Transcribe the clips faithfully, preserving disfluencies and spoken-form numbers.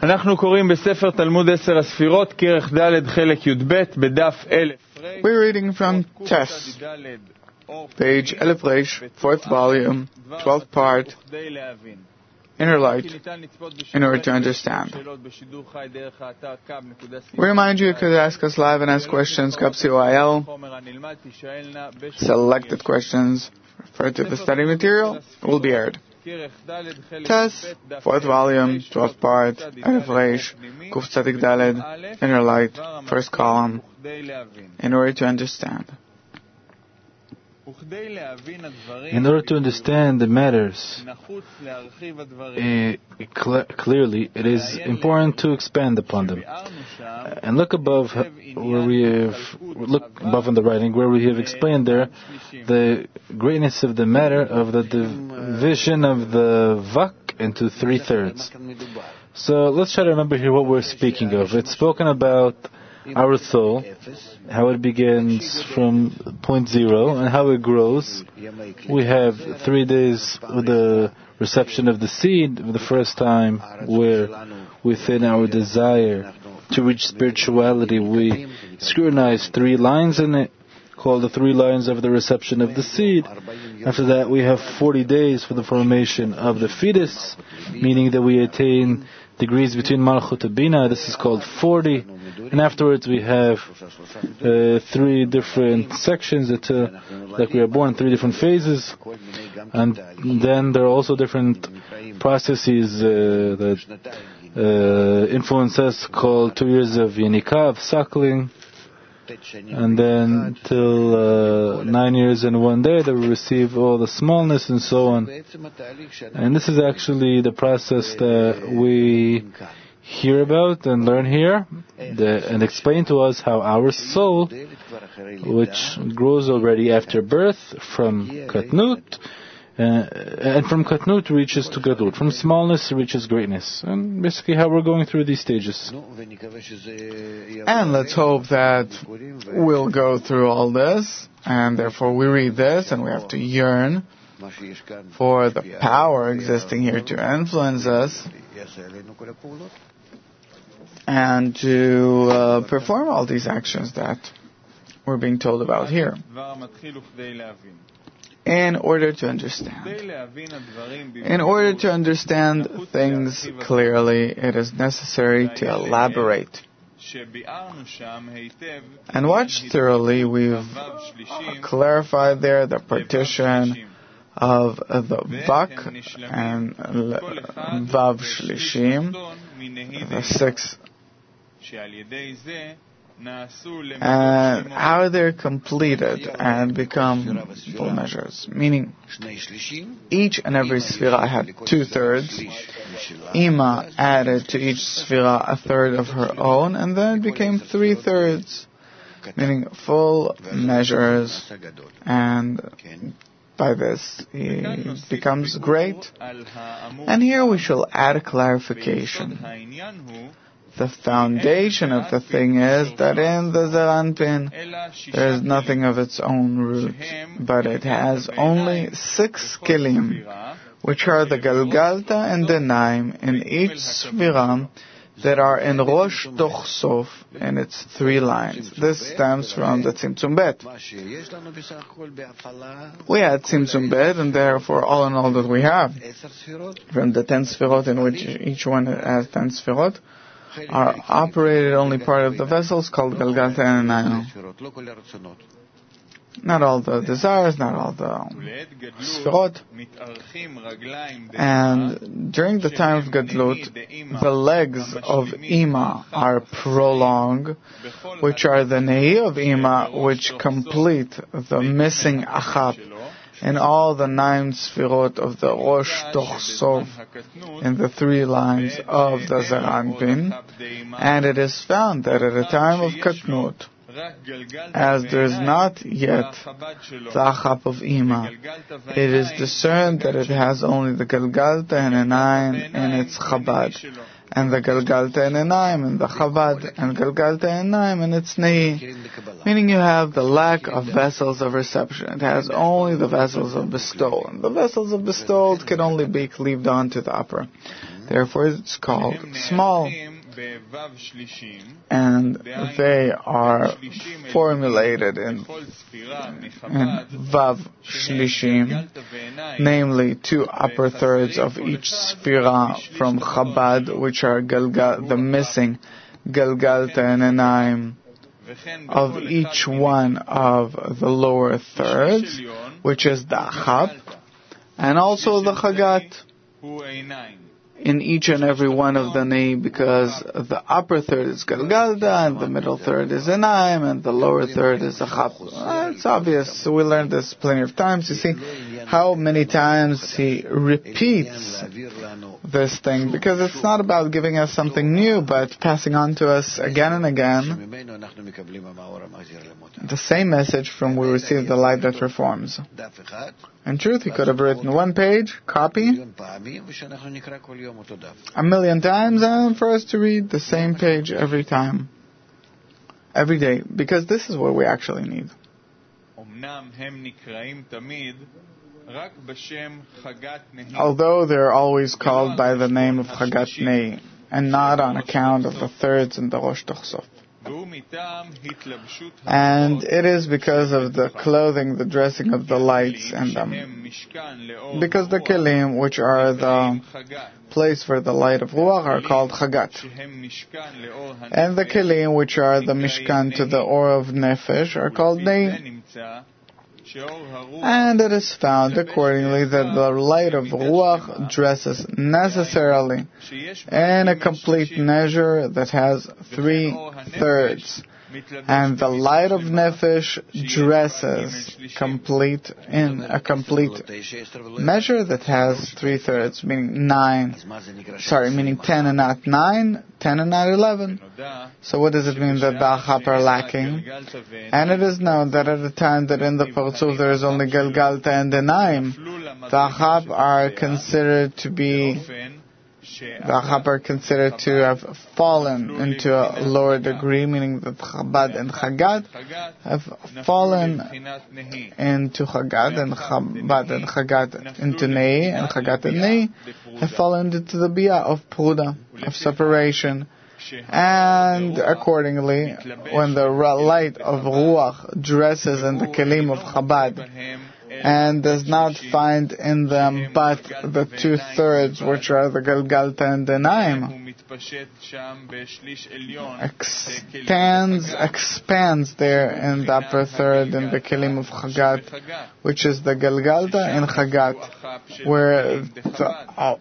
אנחנו קוראים בספר תלמוד עשר הספירות, כרך ד' חלק י"ב, בדף אלף. We're reading from Tes, page Elef Reish, fourth volume, twelfth part, Inner Light, in order to understand. We remind you you could ask us live and ask questions, Kap C O I L, selected questions, refer to the study material, will be aired. Tes, fourth volume, twelfth part, Elef Reish, Kuf Tzadik Daled, Inner Light, first column, in order to understand. In order to understand the matters uh, cl- clearly, it is important to expand upon them. Uh, and look above where we have, look above in the writing where we have explained there the greatness of the matter of the division of the vak into three thirds. So let's try to remember here what we're speaking of. It's spoken about our soul, how it begins from point zero and how it grows. We have three days with the reception of the seed for the first time, where within our desire to reach spirituality we scrutinize three lines in it, called the three lines of the reception of the seed. After that we have forty days for the formation of the fetus, meaning that we attain degrees between Malchut and Bina. This is called forty. And afterwards we have uh, three different sections that, uh, like we are born, three different phases. And then there are also different processes uh, that uh, influence us, called two years of Yenika, of suckling. And then till uh, nine years and one day that we receive all the smallness and so on. And this is actually the process that we hear about and learn here, the, and explain to us how our soul, which grows already after birth from Katnut, uh, and from Katnut reaches to Gadlut, from smallness reaches greatness, and basically how we're going through these stages. And let's hope that we'll go through all this, and therefore we read this and we have to yearn for the power existing here to influence us and to uh, perform all these actions that we're being told about here, in order to understand. In order to understand things clearly, it is necessary to elaborate. And watch thoroughly, we've clarified there the partition of the vak and vav shlishim, the six, and how they're completed and become full measures. Meaning, each and every sphira had two thirds. Ima added to each sphira a third of her own, and then it became three thirds, meaning full measures, and by this he becomes great. And here we shall add a clarification. The foundation of the thing is that in the Zeir Anpin there is nothing of its own root, but it has only six kilim, which are the Galgalta and the Naim in each Sphira that are in Rosh Toch Sof in its three lines. This stems from the Tzimtzum Bet. We had Tzimtzum Bet, and therefore all in all that we have, from the ten Sphirot in which each one has ten Sphirot, are operated only part of the vessels called Galgalta and Naim. Not all the desires, not all the Sphirot. And during the time of Gadlut, the legs of Ima are prolonged, which are the Nehi of Ima, which complete the missing Achap in all the nine Sphirot of the Rosh Toch Sof in the three lines of the Zeir Anpin. And it is found that at a time of Katnut, as there is not yet the Achap of Ima, it is discerned that it has only the Galgalta and Enayim in its Chabad, and the Galgalta and Enayim in the Chabad, and Galgalta and Enayim in its Nehi. Meaning you have the lack of vessels of reception. It has only the vessels of bestowal. And the vessels of bestowal can only be cleaved on to the upper. Therefore it's called small. And they are formulated in, in Vav Shlishim, namely two upper thirds of each Sphira from Chabad, which are Galgal, the missing Galgalta and Enaim of each one of the lower thirds, which is the Achab, and also the Chagat in each and every one of the Nei, because the upper third is Galgalda, and the middle third is Enaim, and the lower third is Achab. Uh, it's obvious, so we learned this plenty of times. You see how many times he repeats this thing, because it's not about giving us something new, but passing on to us again and again the same message from we receive the light that reforms. In truth, he could have written one page, copy, a million times, and for us to read the same page every time, every day, because this is what we actually need. Although they're always called by the name of Chagat Nei, and not on account of the thirds in the Rosh Tochsof. And it is because of the clothing, the dressing of the lights in them. Because the kelim, which are the place for the light of Ruach, are called Chagat. And the kelim, which are the Mishkan to the Or of Nefesh, are called Nei. And it is found accordingly that the light of Ruach dresses necessarily in a complete measure that has three thirds. And the light of Nefesh dresses complete in a complete measure that has three thirds, meaning nine, sorry, meaning ten and not nine, ten and not eleven. So what does it mean that the Achab are lacking? And it is known that at the time that in the Parzuf there is only Galgalta and Enaim, the Achab are considered to be The Achab are considered to have fallen into a lower degree, meaning that Chabad and Chagat have fallen into Chagat, and Chabad and Chagat into Nei, and Chagat and Nei have fallen into the Biyah of Pruda, of separation. And accordingly, when the light of Ruach dresses in the Kelim of Chabad, and does not find in them but the two-thirds, which are the Galgalta and the Enaim, expands, expands there in the upper third in the Kelim of Chagat, which is the Galgalta and Chagat, where the... Oh,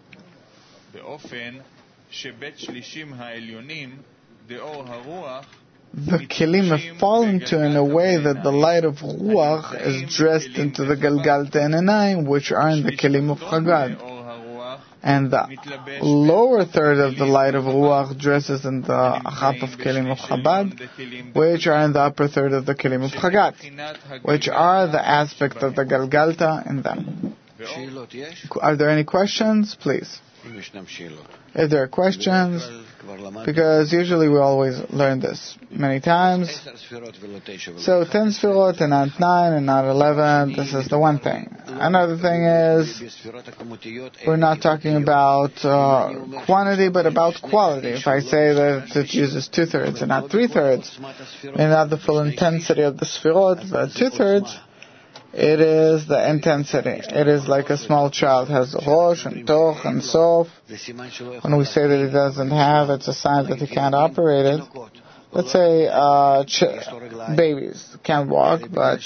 the kelim have fallen to in a way that the light of Ruach is dressed into the Galgalta and Enaim, which are in the kelim of Chagat. And the lower third of the light of Ruach dresses in the Achab of kelim of Chabad, which are in the upper third of the kelim of Chagat, which are the aspect of the Galgalta in them. Are there any questions? Please. If there are questions, because usually we always learn this many times. So ten Sfirot and not nine and not eleven, this is the one thing. Another thing is, we're not talking about uh, quantity, but about quality. If I say that it uses two-thirds and not three-thirds, and not the full intensity of the Sfirot, but two-thirds, it is the intensity. It is like a small child has Rosh and Toch and Sof. When we say that he doesn't have, it's a sign that he can't operate it. Let's say uh, ch- babies can't walk, but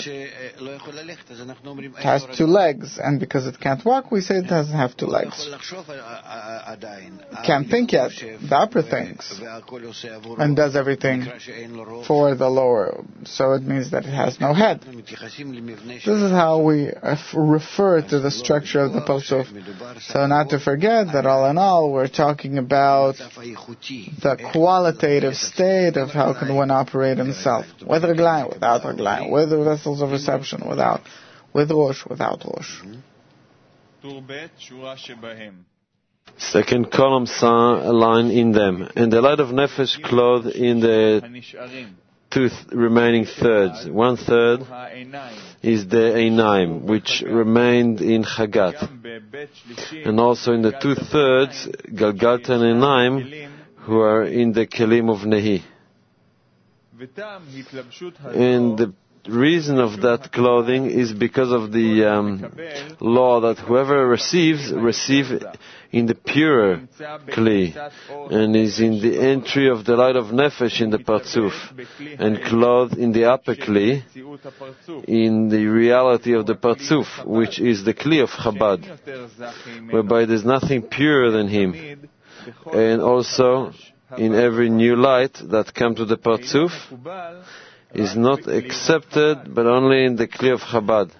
it has two legs, and because it can't walk, we say it doesn't have two legs. Can't think yet, the upper thinks, and does everything for the lower, so it means that it has no head. This is how we refer to the structure of the Parsuf. So not to forget that all in all, we're talking about the qualitative state of how can one operate himself, with Raglayim, without Raglayim, with the vessels of reception, without, with Rosh, without Rosh. Second column saw a line in them, and the light of Nefesh clothed in the two th- remaining thirds. One third is the Einaim, which remained in Chagat. And also in the two thirds, Galgalta and Einaim, who are in the Kelim of Nehi. And the reason of that clothing is because of the um, law that whoever receives, receive in the purer Kli, and is in the entry of the light of Nefesh in the Partzuf, and clothed in the upper Kli, in the reality of the Partzuf, which is the Kli of Chabad, whereby there's nothing purer than him. And also, in every new light that comes to the Partzuf, is not accepted, but only in the Kli of Chabad.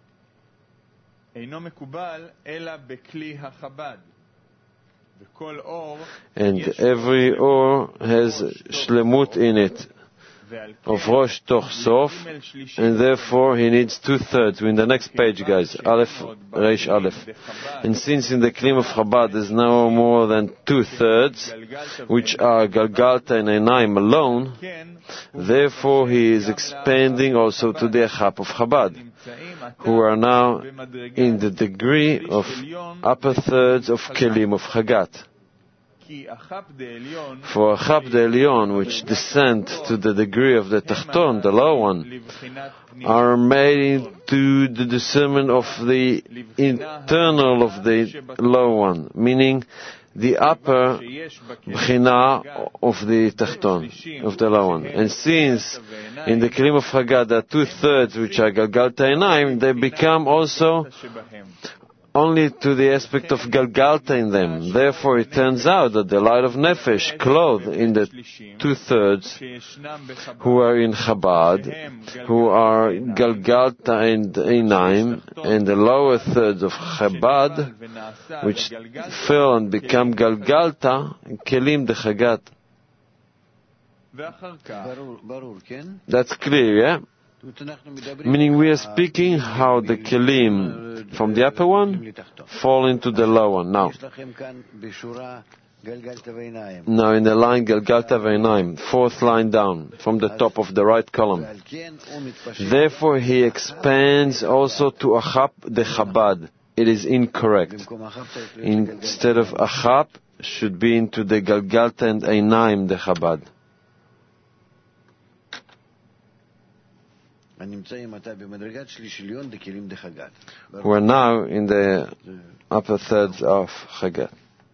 And every or has shlemut in it, of Rosh Toch Sof, and therefore he needs two-thirds. We're in the next page, guys, Aleph, Reish Aleph. And since in the Klim of Chabad there's no more than two-thirds, which are Galgalta and Einaim alone, therefore he is expanding also to the Achap of Chabad, who are now in the degree of upper thirds of Kelim of Chagat. For Achap de Elyon, which descend to the degree of the Tachton, the low one, are made into the discernment of the internal of the low one, meaning the upper Bchina of the Tachton, of the low one. And since in the Kelim of Chagat there are two-thirds which are Galgalta Einaim, they become also only to the aspect of Galgalta in them. Therefore it turns out that the light of Nefesh, clothed in the two-thirds who are in Chabad, who are Galgalta and Einaim, and the lower thirds of Chabad, which fell and become Galgalta, Kelim de Chagat. That's clear, yeah? Meaning we are speaking how the Kelim from the upper one fall into the lower one. Now, now in the line Galgalta Ve'inaim, fourth line down from the top of the right column. Therefore he expands also to Achap de Chabad. It is incorrect. Instead of Achap, should be into the Galgalta and Einaim de Chabad. Who are now in the upper thirds of Chagat.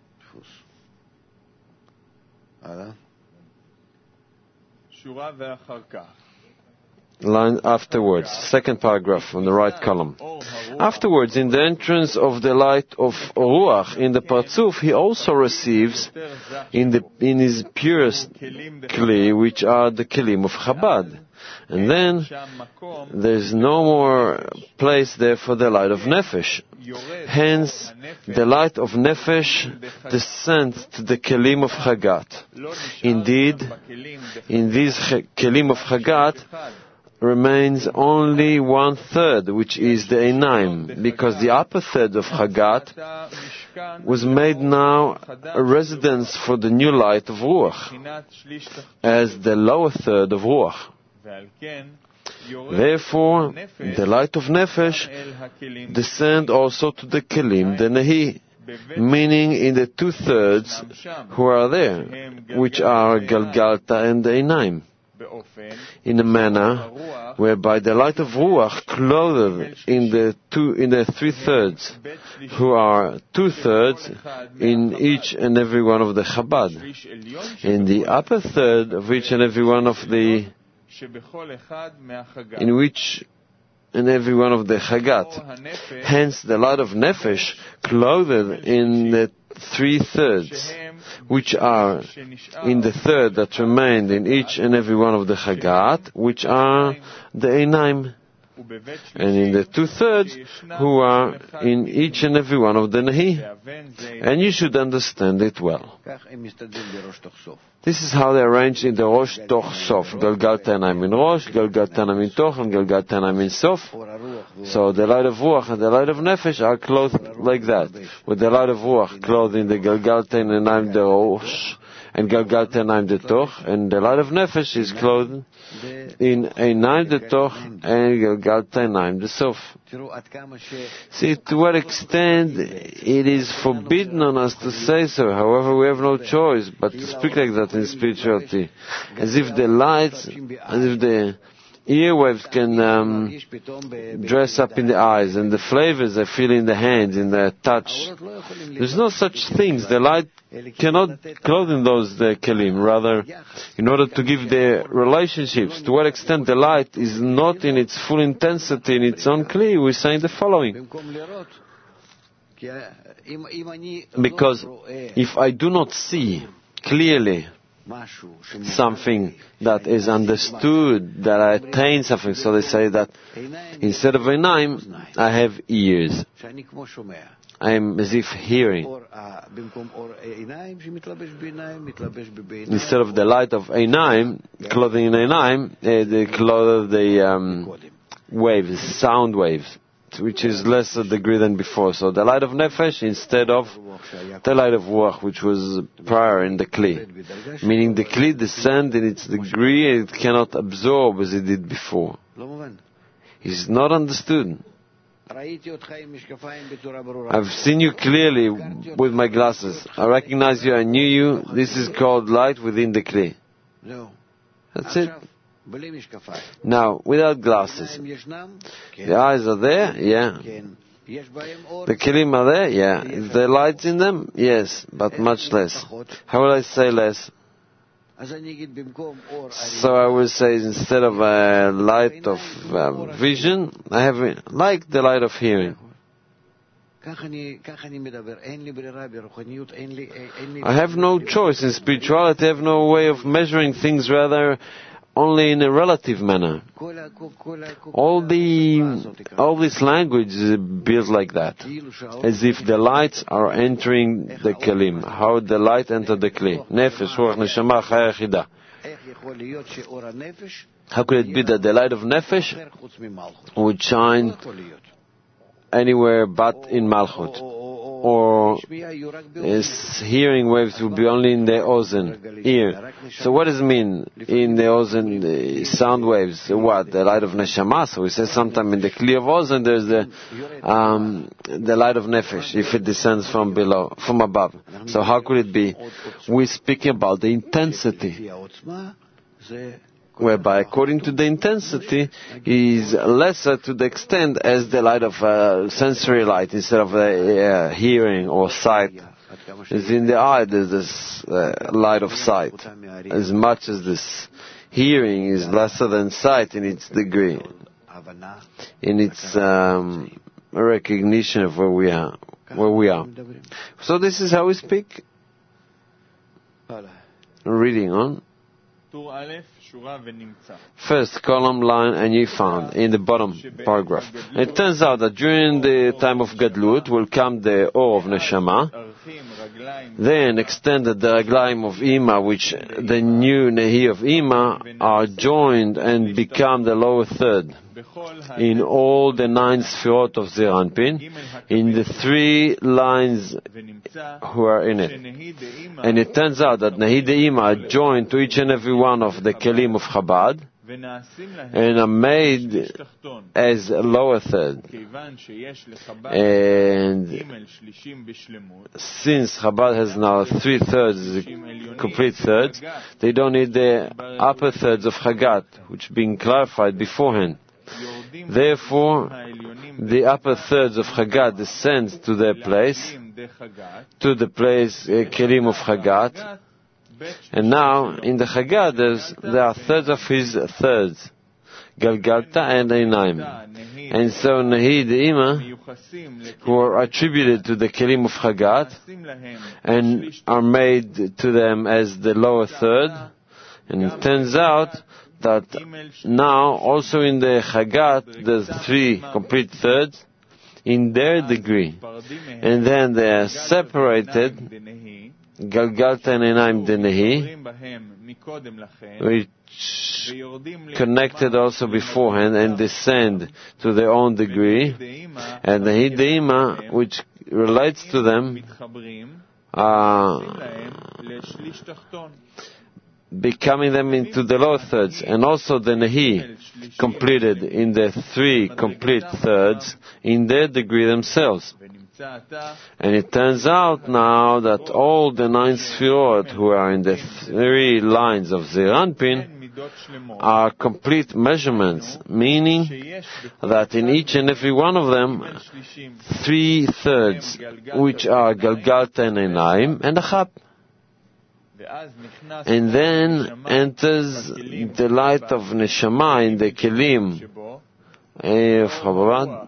Line afterwards, second paragraph on the right column. Afterwards, in the entrance of the light of Ruach in the Partzuf, he also receives in the in his purest Kli, which are the Kelim of Chabad. And then there's no more place there for the light of Nefesh. Hence, the light of Nefesh descends to the Kelim of Chagat. Indeed, in these Kelim of Chagat remains only one third, which is the Einaim, because the upper third of Chagat was made now a residence for the new light of Ruach, as the lower third of Ruach. Therefore, the light of Nefesh descend also to the Kelim, the Nehi, meaning in the two-thirds who are there, which are Galgalta and Einaim, in a manner whereby the light of Ruach clothed in the two, in the three-thirds, who are two-thirds in each and every one of the Chabad, in the upper third of each and every one of the in which and every one of the Chagat. Hence the light of Nefesh clothed in the three thirds, which are in the third that remained in each and every one of the Chagat, which are the Einaim, and in the two-thirds who are in each and every one of the Nehi. And you should understand it well. This is how they arrange in the Rosh Toch Sof. Galgalta Einaim in Rosh, Galgalta Einaim in Toch, and Galgalta Einaim in Sof. So the light of Ruach and the light of Nefesh are clothed like that, with the light of Ruach clothed in the Galgalta and Einaim the Rosh, and Galgalta Einayim Detoch, and the light of Nefesh is clothed in Einayim Detoch and Galgalta Einayim Desof. See to what extent it is forbidden on us to say so. However, we have no choice but to speak like that in spirituality, as if the lights, as if the earwaves can um, dress up in the eyes, and the flavors I feel in the hands, in the touch. There's no such things. The light cannot clothe in those the kelim. Rather, in order to give the relationships, to what extent the light is not in its full intensity in its own kli, we're saying the following. Because if I do not see clearly something that is understood, that I attain something, so they say that instead of einayim, I have ears. I am as if hearing. Instead of the light of einayim, clothing in einayim, uh, they clothe the um, waves, sound waves, which is lesser degree than before. So the light of nefesh instead of the light of ruach, which was prior in the kli, meaning the kli descends in its degree and it cannot absorb as it did before. It's not understood. I've seen you clearly with my glasses. I recognize you, I knew you. This is called light within the kli. That's it. Now, without glasses, the eyes are there, yeah. The kelim are there, yeah. Is there lights in them? Yes, but much less. How will I say less? So I will say instead of a light of uh, vision, I have like the light of hearing. I have no choice in spirituality. I have no way of measuring things, rather only in a relative manner. All the all this language is built like that, as if the lights are entering the kelim. How the light entered the kli? Nefesh, ruach, neshama, chaya yechida. How could it be that the light of nefesh would shine anywhere but in Malchut? Or his hearing waves will be only in the ozen, ear. So what does it mean in the ozen, the sound waves? What? The light of neshama. So we say sometime in the kli of ozen there's the um, the light of nefesh, if it descends from below, from above. So how could it be? We're speaking about the intensity, whereby according to the intensity is lesser to the extent as the light of uh, sensory light instead of the uh, hearing or sight. Is in the eye there's this uh, light of sight. As much as this hearing is lesser than sight in its degree, in its um, recognition of where we are, where we are. So this is how we speak. Reading on. First column, line, and you found in the bottom paragraph. It turns out that during the time of Gadlut will come the Or of Neshama, then extended the Raglaim of Ima, which the new Nehi of Ima are joined and become the lower third in all the nine Sfirot of Zeir Anpin, in the three lines who are in it. And it turns out that Nehi De'ima are joined to each and every one of the Kelim of Chabad and are made as a lower third. And since Chabad has now three thirds, complete thirds, they don't need the upper thirds of Chagat, which being clarified beforehand. Therefore, the upper thirds of Chagat descends to their place, to the place uh, Kelim of Chagat, and now in the Chagat there are thirds of his thirds, Galgalta and Einayim, and so Nehi De'ima, who are attributed to the Kelim of Chagat and are made to them as the lower third, and it turns out that now also in the Chagat there's three complete thirds in their degree, and then they are separated, Galgalta and Einayim Denehi, which connected also beforehand and descend to their own degree, and the Hiddeima, which relates to them, uh, becoming them into the lower thirds, and also the Nehi completed in the three complete thirds in their degree themselves. And it turns out now that all the nine Sfirot who are in the three lines of Zeir Anpin are complete measurements, meaning that in each and every one of them, three thirds, which are Galgalta and Einayim and Achab. And then enters the light of Neshama in the Kelim of Chabad,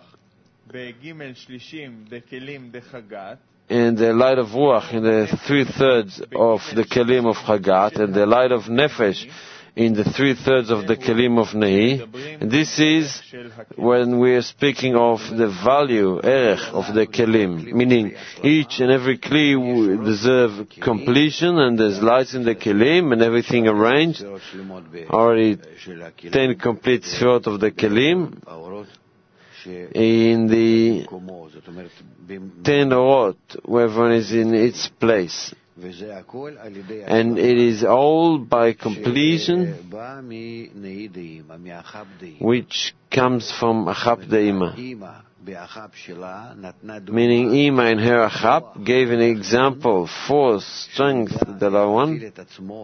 and the light of Ruach in the three-thirds of the Kelim of Chagat, and the light of Nefesh in the three-thirds of the Kelim of Nehi. And this is when we are speaking of the value, erech, of the Kelim, meaning each and every Kli deserve completion, and there's lights in the Kelim and everything arranged. Already ten complete Sfirot of the Kelim in the ten orot, where everyone is in its place. And it is all by completion, which comes from Achab De'ima. Meaning Ima in her Achab gave an example for strength, the lower one,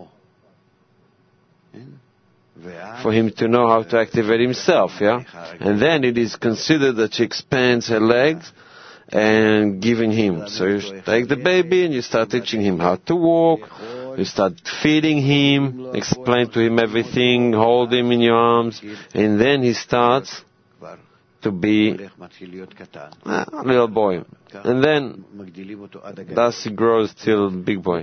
for him to know how to activate himself, yeah? And then it is considered that she expands her legs and giving him. So you take the baby and you start teaching him how to walk, you start feeding him, explain to him everything, hold him in your arms, and then he starts to be a little boy. And then thus he grows till big boy.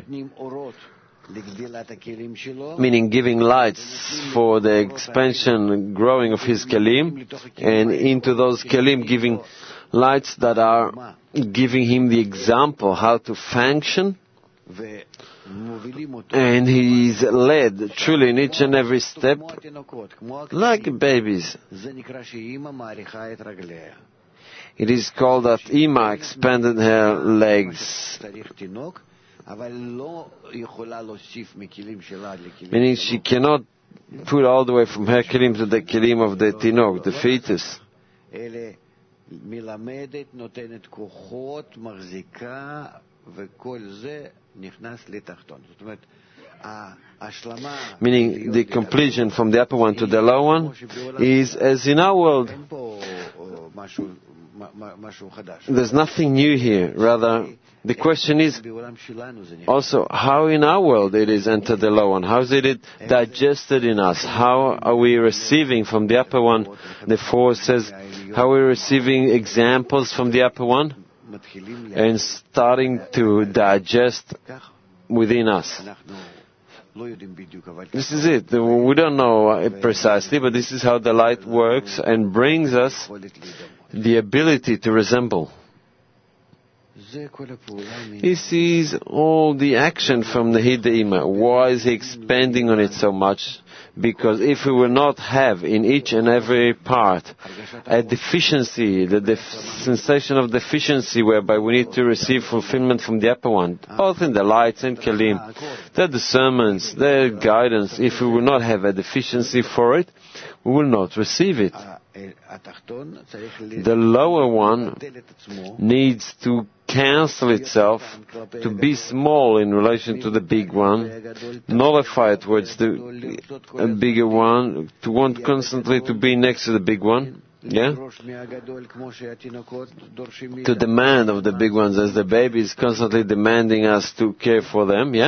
Meaning giving lights for the expansion and growing of his kelim, and into those kelim giving lights that are giving him the example how to function, and he is led truly in each and every step like babies. It is called that Ima expanded her legs, meaning she cannot put all the way from her kelim to the kelim of the tinok, the fetus. Meaning the completion from the upper one to the lower one is as in our world. There's nothing new here. Rather, the question is also how in our world it is entered the lower one. How is it digested in us? How are we receiving from the upper one? The four says, how are we receiving examples from the upper one and starting to digest within us? This is it. We don't know precisely, but this is how the light works and brings us the ability to resemble. He sees all the action from the Nehi De'ima. Why is he expanding on it so much? Because if we will not have in each and every part a deficiency, the def- sensation of deficiency whereby we need to receive fulfillment from the upper one, both in the lights and kelim, their discernments, their guidance, if we will not have a deficiency for it, we will not receive it. The lower one needs to cancel itself, to be small in relation to the big one, nullify towards the a bigger one, to want constantly to be next to the big one, yeah? To demand of the big ones as the baby is constantly demanding us to care for them, yeah?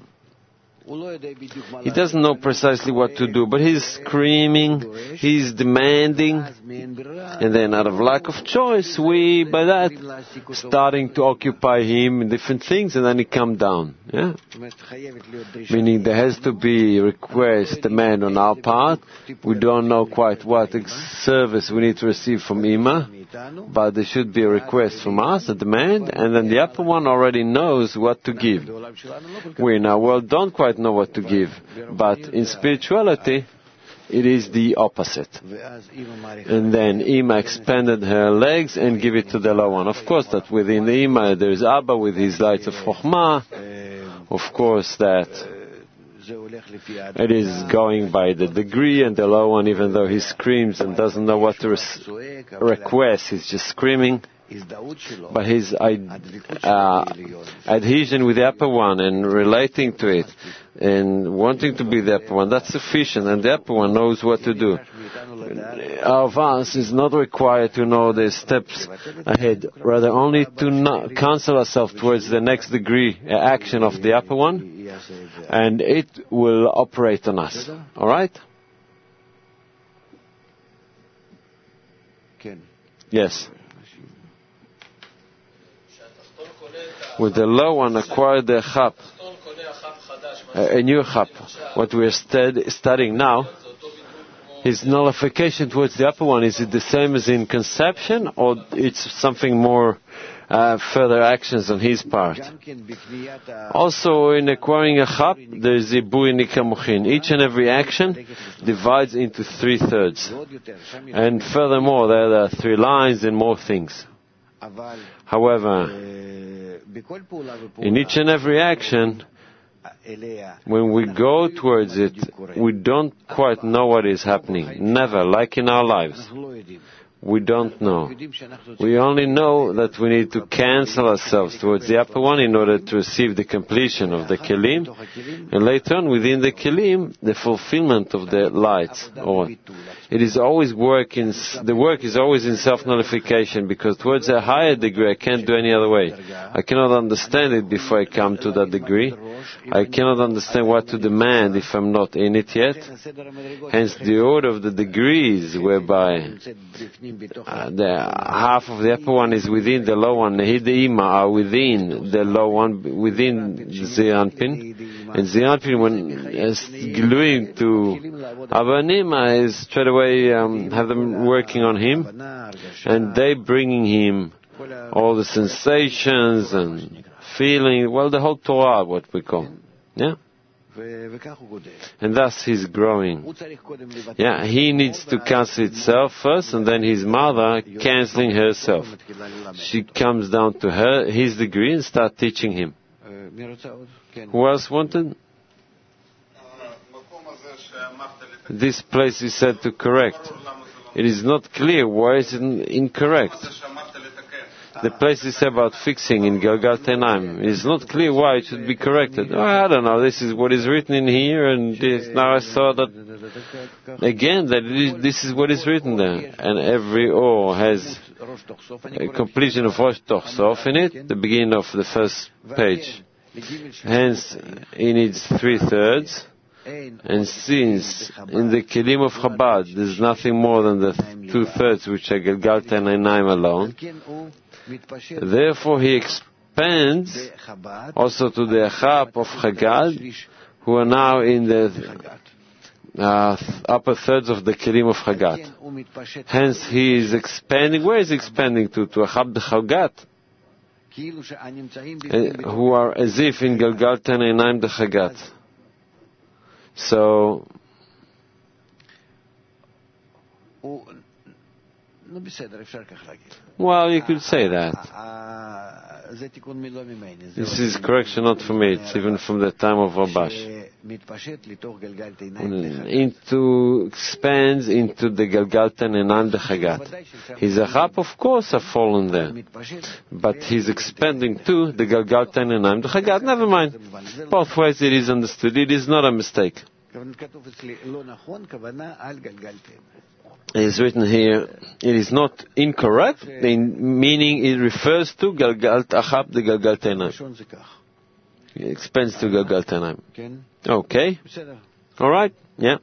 He doesn't know precisely what to do, but he's screaming, he's demanding, and then out of lack of choice, we, by that, starting to occupy him in different things, and then he comes down. Yeah? Meaning there has to be request, demand on our part. We don't know quite what service we need to receive from Ima, but there should be a request from us, a demand, and then the upper one already knows what to give. We in our world don't quite know what to give, but in spirituality it is the opposite. And then Ima expanded her legs and give it to the lower one. Of course that within the Ima there is Abba with his light of Chokhmah. Of course that it is going by the degree, and the lower one, even though he screams and doesn't know what to res- request, he's just screaming. But his uh, adhesion with the upper one and relating to it and wanting to be the upper one, that's sufficient, and the upper one knows what to do. Our advance is not required to know the steps ahead, rather only to not counsel ourselves towards the next degree uh, action of the upper one, and it will operate on us. All right? Yes. With the low one acquired the chap, a new chap. What we are stud- studying now, his nullification towards the upper one, is it the same as in conception, or it's something more uh, further actions on his part? Also, in acquiring a chap, there is ibui nikamuchin. Each and every action divides into three thirds, and furthermore, there are three lines and more things. However, in each and every action, when we go towards it, we don't quite know what is happening. Never, like in our lives. We don't know. We only know that we need to cancel ourselves towards the upper one in order to receive the completion of the kelim, and later on within the kelim, the fulfillment of the lights. Or it is always work in, the work is always in self-nullification, because towards a higher degree I can't do any other way. I cannot understand it before I come to that degree. I cannot understand what to demand if I'm not in it yet. Hence the order of the degrees, whereby Uh, the half of the upper one is within the lower one. He, the Ima, are within the lower one, within Zianpin. And Zianpin, when is gluing to Abanima, is straight away um, have them working on him, and they bringing him all the sensations and feeling. Well, the whole Torah, what we call, yeah. And thus he's growing. Yeah, he needs to cancel itself first, and then his mother cancelling herself. She comes down to her, his degree, and start teaching him. Who else wanted? This place is said to correct. It is not clear why is it incorrect. The place is about fixing in Galgal Tenaim. It is not clear why it should be corrected. Oh, I don't know, this is what is written in here, and this, now I saw that, again, that it is, this is what is written there. And every or has a completion of Rosh Toch Sof in it, the beginning of the first page. Hence, it needs three thirds. And since in the Kelim of Chabad there's nothing more than the two thirds which are Galgal Tenaim alone, therefore he expands also to the Achab of Chagad, who are now in the uh, upper thirds of the Kelim of Chagad. Hence he is expanding. Where is he expanding to? To Achab the Chagat, uh, who are as if in Galgal Tenaim the Chagat. So, well, you could say that. This is correction not from me, it's even from the time of Rabash. Into, expands into the Galgal Tenaim the Chagat. His Achab, of course, are fallen there. But he's expanding to the Galgal Tenaim the Chagat. Never mind. Both ways it is understood. It is not a mistake. It is written here, it is not incorrect, in meaning it refers to Galgal Achab, the Galgal Tenaim. It expands to Galgal Tenaim. Okay. All right. Yeah.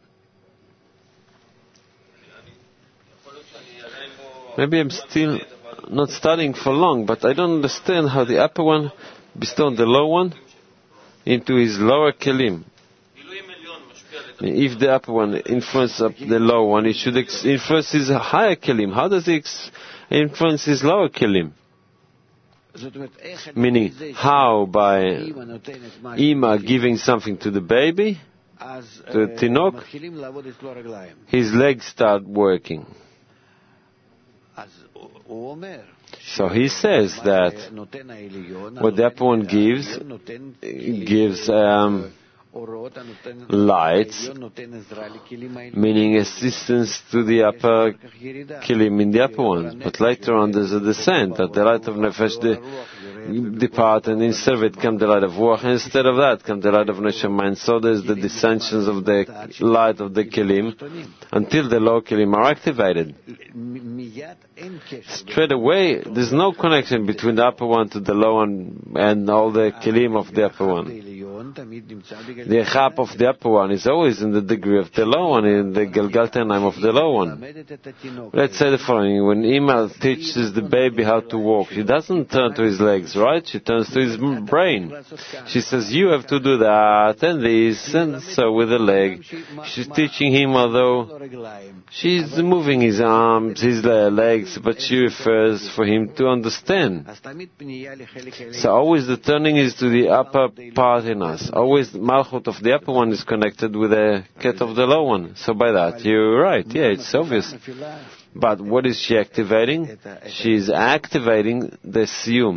Maybe I'm still not studying for long, but I don't understand how the upper one bestowed the lower one into his lower kelim. If the upper one influences the lower one, it should ex- influence his higher kelim. How does it ex- influence his lower kelim? Meaning, how by Ima giving something to the baby, to the Tinok, his legs start working. So he says that what the upper one gives, gives um, lights, meaning assistance to the upper kelim in the upper ones. But later on there's a descent, that the light of Nefesh de, depart, and instead of it come the light of Ruach, and instead of that come the light of Neshama, and so there's the dissensions of the light of the kelim, until the low kelim are activated. Straight away, there's no connection between the upper one to the low one and all the kelim of the upper one. The chap of the upper one is always in the degree of the low one, in the Galgaltenaim of the low one. Let's say the following: when Ima teaches the baby how to walk, she doesn't turn to his legs, right? She turns to his brain. She says, you have to do that, and this, and so with the leg. She's teaching him, although she's moving his arms, his legs, but she refers for him to understand. So always the turning is to the upper part in us. Always the Malchut of the upper one is connected with the Ket of the low one. So by that, you're right. Yeah, it's obvious. But what is she activating? She's activating the Siyum.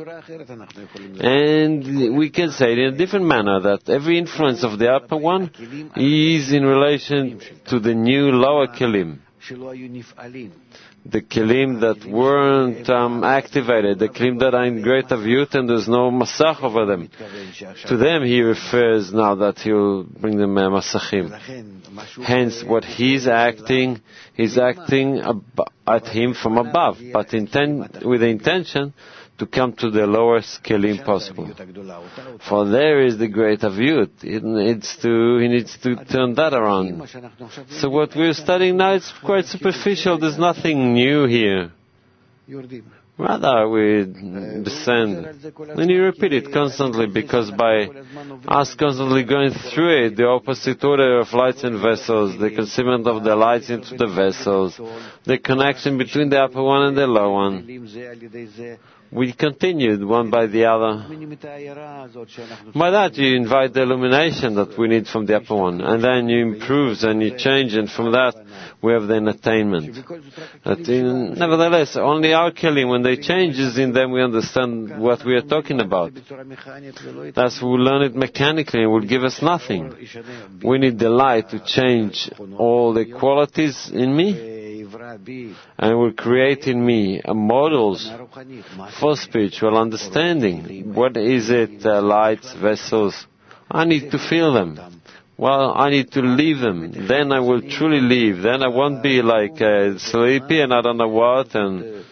And we can say it in a different manner, that every influence of the upper one is in relation to the new lower kelim. The kelim that weren't um, activated, the kelim that are in great avyut and there's no masach over them. To them he refers now that he will bring them uh, masachim. Hence, what he's acting, he's acting ab- at him from above, but inten- with the intention to come to the lowest kelim possible. For there is the great avyut. He needs to, he needs to turn that around. So what we're studying now is quite superficial. There's nothing new here. Rather, we descend. And you repeat it constantly, because by us constantly going through it, the opposite order of lights and vessels, the concealment of the lights into the vessels, the connection between the upper one and the lower one, we continued one by the other. By that you invite the illumination that we need from the upper one, and then you improve and you change, and from that we have the attainment. But in, nevertheless, only our kelim, when they changes in them, we understand what we are talking about. Thus we will learn it mechanically, and it will give us nothing. We need the light to change all the qualities in me, and will create in me models for spiritual understanding. What is it, uh, lights, vessels? I need to feel them. Well, I need to leave them. Then I will truly leave. Then I won't be like uh, sleepy and I don't know what, and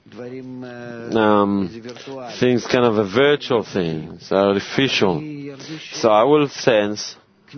um, things kind of a virtual things, artificial. So I will sense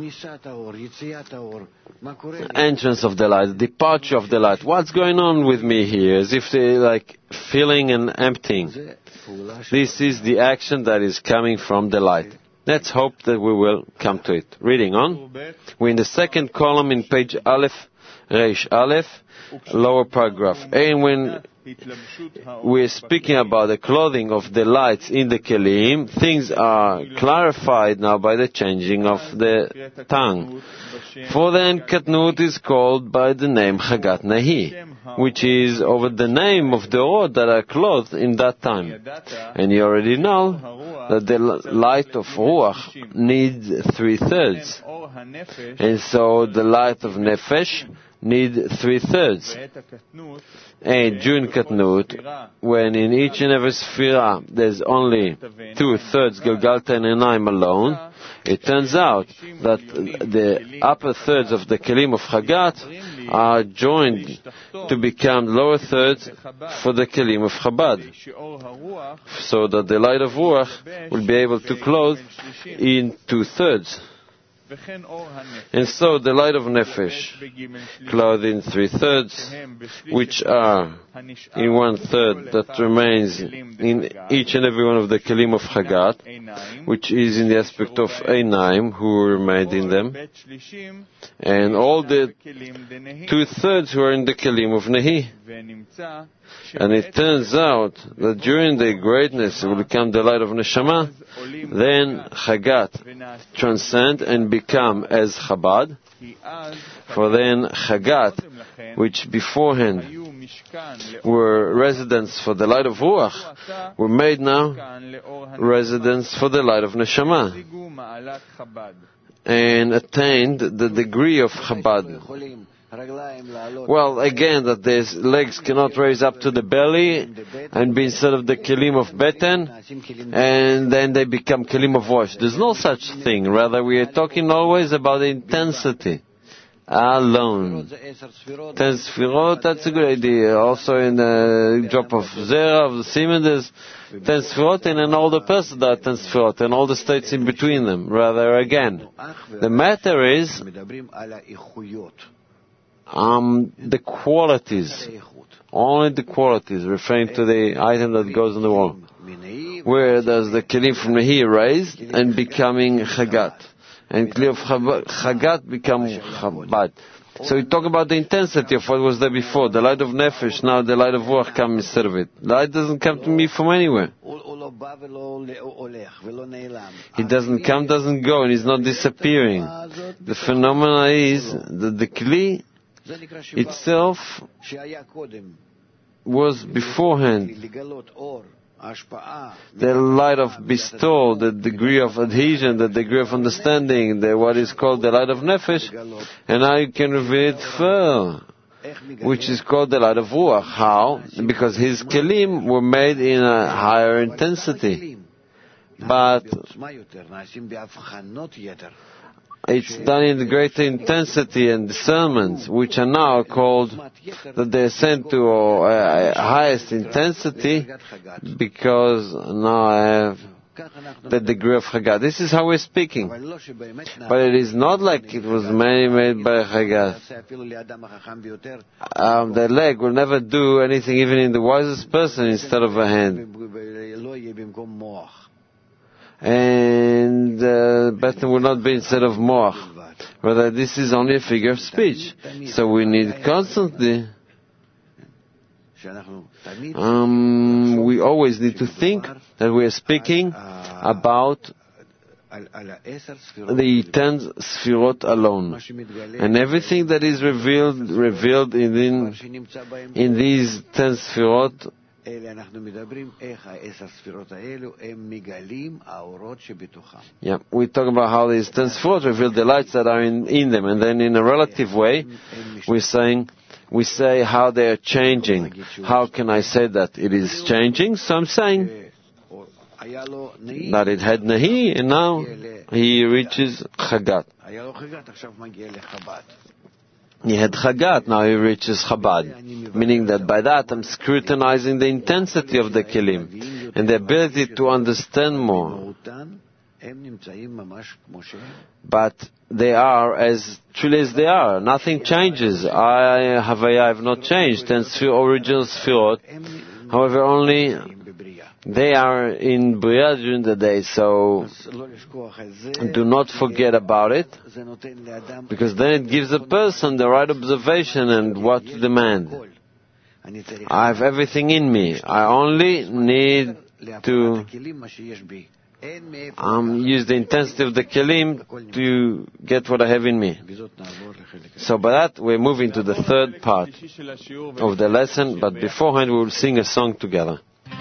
entrance of the light, departure of the light. What's going on with me here? As if they're like filling and emptying. This is the action that is coming from the light. Let's hope that we will come to it. Reading on. We're in the second column in page Aleph, Reish Aleph, lower paragraph. And when we're speaking about the clothing of the lights in the kelim, things are clarified now by the changing of the tongue. For then Katnut is called by the name Chagat Nahi, which is over the name of the orot that are clothed in that time. And you already know that the light of Ruach needs three-thirds. And so the light of Nefesh need three-thirds. And during Katnut, when in each and every Sphira there's only two-thirds Galgalta and Enaim alone, it turns out that the upper thirds of the Kelim of Chagat are joined to become lower thirds for the Kelim of Chabad, so that the light of Ruach will be able to clothe in two-thirds. And so the light of Nefesh, clothed in three-thirds, which are in one-third that remains in each and every one of the Kelim of Chagat, which is in the aspect of Einaim, who remained in them, and all the two-thirds who are in the Kelim of Nehi. And it turns out that during the greatness will become the light of Neshama, then Chagat transcend and become as Chabad. For then Chagat, which beforehand were residents for the light of Ruach, were made now residents for the light of Neshama, and attained the degree of Chabad. Well, again, that their legs cannot raise up to the belly and be instead of the kelim of beten, and then they become kelim of wash. There's no such thing. Rather, we are talking always about the intensity alone. Ten sfirot, that's a good idea. Also in a drop of zera, of the semen, there's ten sfirot, and in all the person there are ten sfirot, and all the states in between them. Rather, again, the matter is Um, the qualities, only the qualities, referring to the item that goes on the wall. Where does the kelim from the here raised and becoming chagat, and kli of chagat become chabad. So we talk about the intensity of what was there before, the light of nefesh. Now the light of ruach comes instead of it. Light doesn't come to me from anywhere. It doesn't come, doesn't go, and it's not disappearing. The phenomena is that the kli itself was beforehand the light of bestowal, the degree of adhesion, the degree of understanding, the, what is called the light of nefesh, and now you can reveal it further, which is called the light of ruach. How? Because his kelim were made in a higher intensity, but it's done in the greater intensity and discernment, which are now called that they ascend to a highest intensity, because now I have the degree of Chagat. This is how we're speaking. But it is not like it was made, made by Chagat. Um, the leg will never do anything, even in the wisest person, instead of a hand. And uh, Beten will not be instead of moach. Rather, this is only a figure of speech. So we need constantly, um, we always need to think that we are speaking about the ten sfirot alone, and everything that is revealed, revealed in, in, in these ten sfirot. Yeah, we talk about how these ten sfirot reveal the lights that are in, in them, and then in a relative way, we're saying, we say how they are changing. How can I say that it is changing? So I'm saying that it had Nahi, and now he reaches Chagat. He had Chagat, now he reaches Chabad. Meaning that by that I'm scrutinizing the intensity of the kelim and the ability to understand more. But they are as truly as they are. Nothing changes. I, Havaya, I have not changed. And original Sfirot, however, only they are in Bria during the day, so do not forget about it, because then it gives a person the right observation and what to demand. I have everything in me. I only need to um, use the intensity of the kelim to get what I have in me. So by that, we're moving to the third part of the lesson, but beforehand we will sing a song together.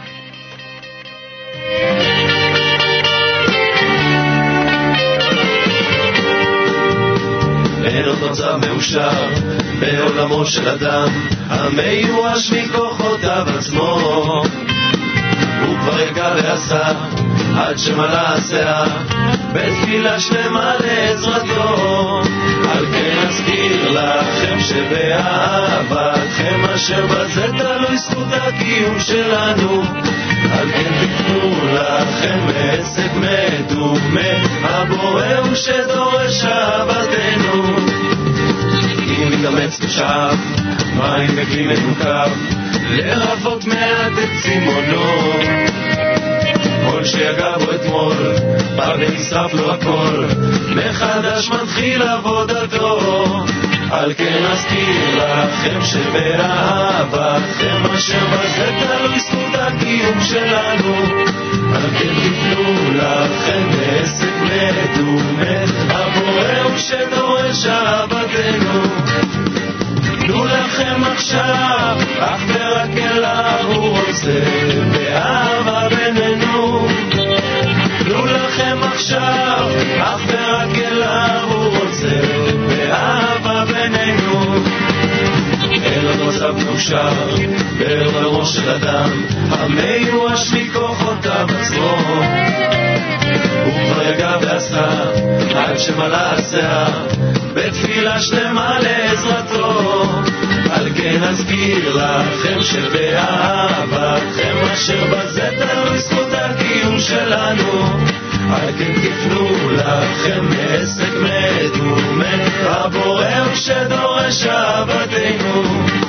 אין עוד מצב מאושר בעולמו של אדם המיואש מכוחותיו עצמו הוא כבר רגע ועשה עד שמלא השיער בתפילה שלמה לעזרתו על כן אזכיר לכם שבאהבתכם אשר בזה תלוי זכות הקיום שלנו על כן תקנו לכם עסק מדומה הבורא הוא שדורש אהבתנו אם מתאמץ בשעב מים וכלי מנוקב להבות מעט את צימונו כל שיגע בו אתמול פעם נשרף לו הכל מחדש מתחיל עבודתו על כן אזכיר לכם שבאהבתכם אשר בזה תלוי זכות הקיום שלנו. על כן תפנו לכם בעסק מדומה, הבורא הוא שדורש אהבתנו. תנו לכם עכשיו, אך ורק אליו הוא רוצה באהבה בינינו. תנו לכם עכשיו, אך ורק אליו הוא רוצה באהבה בינינו. אין עוד מצב מאושר בעולמו של אדם המיואש מכוחותיו עצמו. הוא כבר יגע ועשה עד שמלא השיער בתפילה שלמה לעזרתו. על כן אזכיר לכם שבאהבתכם אשר בזה תלוי זכות הקיום שלנו. על כן תפנו לכם מעסק מדומה, הבורא הוא שדורש אהבתנו.